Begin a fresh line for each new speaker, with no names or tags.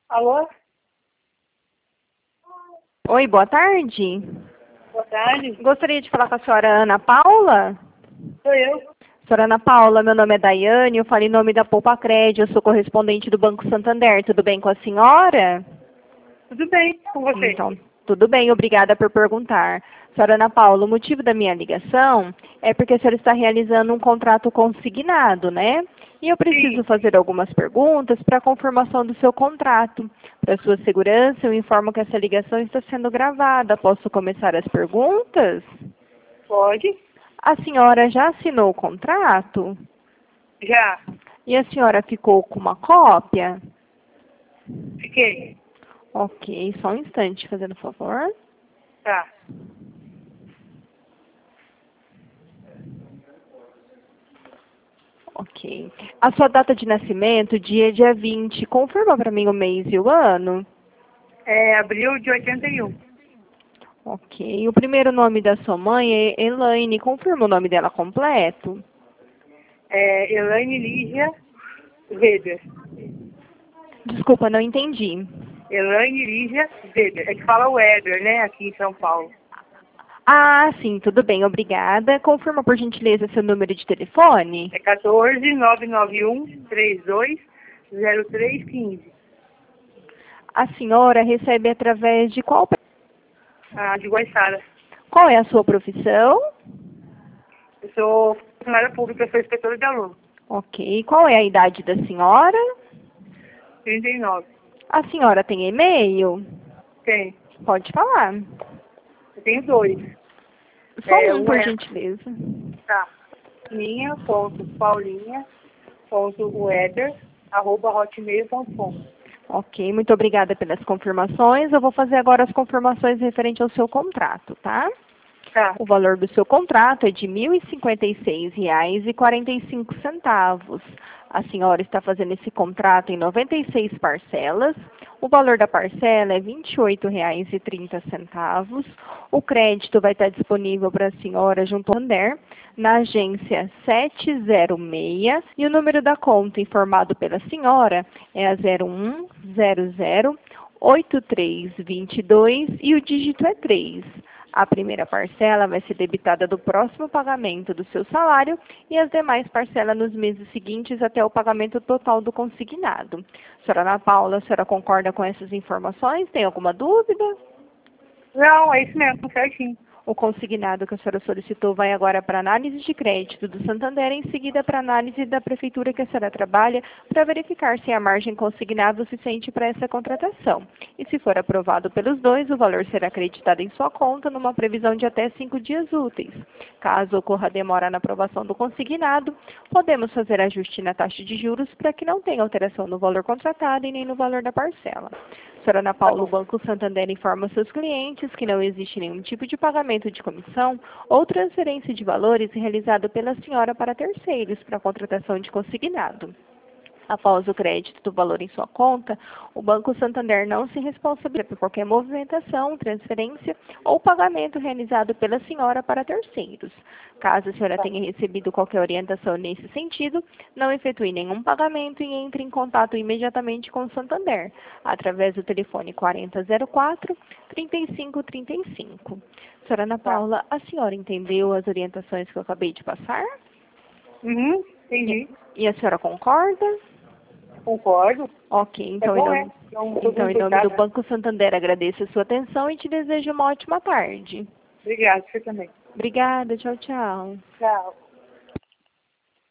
Alô?
Oi, boa tarde.
Boa tarde.
Gostaria de falar com a senhora Ana Paula.
Sou eu.
Senhora Ana Paula, meu nome é Daiane, eu falo em nome da Poupa Crédito, eu sou correspondente do Banco Santander. Tudo bem com a senhora?
Tudo bem com você?
Então, tudo bem, obrigada por perguntar. Senhora Ana Paula, o motivo da minha ligação é porque a senhora está realizando um contrato consignado, né? E eu preciso
Sim.
fazer algumas perguntas para a confirmação do seu contrato. Para sua segurança, eu informo que essa ligação está sendo gravada. Posso começar as perguntas?
Pode?
A senhora já assinou o contrato?
Já.
E a senhora ficou com uma cópia?
Fiquei.
Ok, só um instante, fazendo favor.
Tá.
Ok. A sua data de nascimento, dia 20. Confirma para mim o mês e o ano?
É abril de 81.
Ok. O primeiro nome da sua mãe é Elaine. Confirma o nome dela completo?
É Elaine Lígia Weber.
Desculpa, não entendi.
Elaine Lígia Weber. É que fala Weber, né? Aqui em São Paulo.
Ah, sim, tudo bem, obrigada. Confirma, por gentileza, seu número de telefone?
É 14 991 32 0315.
A senhora recebe através de qual?
Ah, de Guaiçara.
Qual é a sua profissão?
Eu sou funcionária pública, sou inspetora de aluno.
Ok. Qual é a idade da senhora?
39.
A senhora tem e-mail?
Tem.
Pode falar.
Eu tenho dois.
Só um,
Um
por
é,
gentileza.
tá, minha.paulinha.weber@hotmail.com.
Ok, muito obrigada pelas confirmações. Eu vou fazer agora as confirmações referente ao seu contrato, tá?
Tá,
O valor do seu contrato é de R$ 1.056,45. A senhora está fazendo esse contrato em 96 parcelas. O valor da parcela é R$ 28,30. O crédito vai estar disponível para a senhora junto ao Santander, na agência 706, e o número da conta informado pela senhora é a 01008322 e o dígito é 3. A primeira parcela vai ser debitada do próximo pagamento do seu salário e as demais parcelas nos meses seguintes até o pagamento total do consignado. Senhora Ana Paula, a senhora concorda com essas informações? Tem alguma dúvida?
não, é isso mesmo, certinho.
O consignado que a senhora solicitou vai agora para análise de crédito do Santander, em seguida para análise da prefeitura que a senhora trabalha, para verificar se a margem consignada é suficiente para essa contratação. E se for aprovado pelos dois, o valor será acreditado em sua conta numa previsão de até 5 dias úteis. Caso ocorra demora na aprovação do consignado, podemos fazer ajuste na taxa de juros para que não tenha alteração no valor contratado e nem no valor da parcela. Senhora Ana
Tá
Paula, o
bom.
Banco Santander informa seus clientes que não existe nenhum tipo de pagamento de comissão ou transferência de valores realizado pela senhora para terceiros para a contratação de consignado. Após o crédito do valor em sua conta, o Banco Santander não se responsabiliza por qualquer movimentação, transferência ou pagamento realizado pela senhora para terceiros. Caso a senhora
Tá.
tenha recebido qualquer orientação nesse sentido, não efetue nenhum pagamento e entre em contato imediatamente com o Santander, através do telefone 4004-3535. Senhora Ana
Tá.
Paula, a senhora entendeu as orientações que eu acabei de passar?
Uhum, entendi.
E a senhora concorda?
Concordo.
Ok,
É
então
bom, né? Então, todo
então
mundo
em nome do
cuidado.
Banco Santander agradeço a sua atenção e te desejo uma ótima tarde.
Obrigada, você também.
Obrigada, tchau, tchau.
Tchau.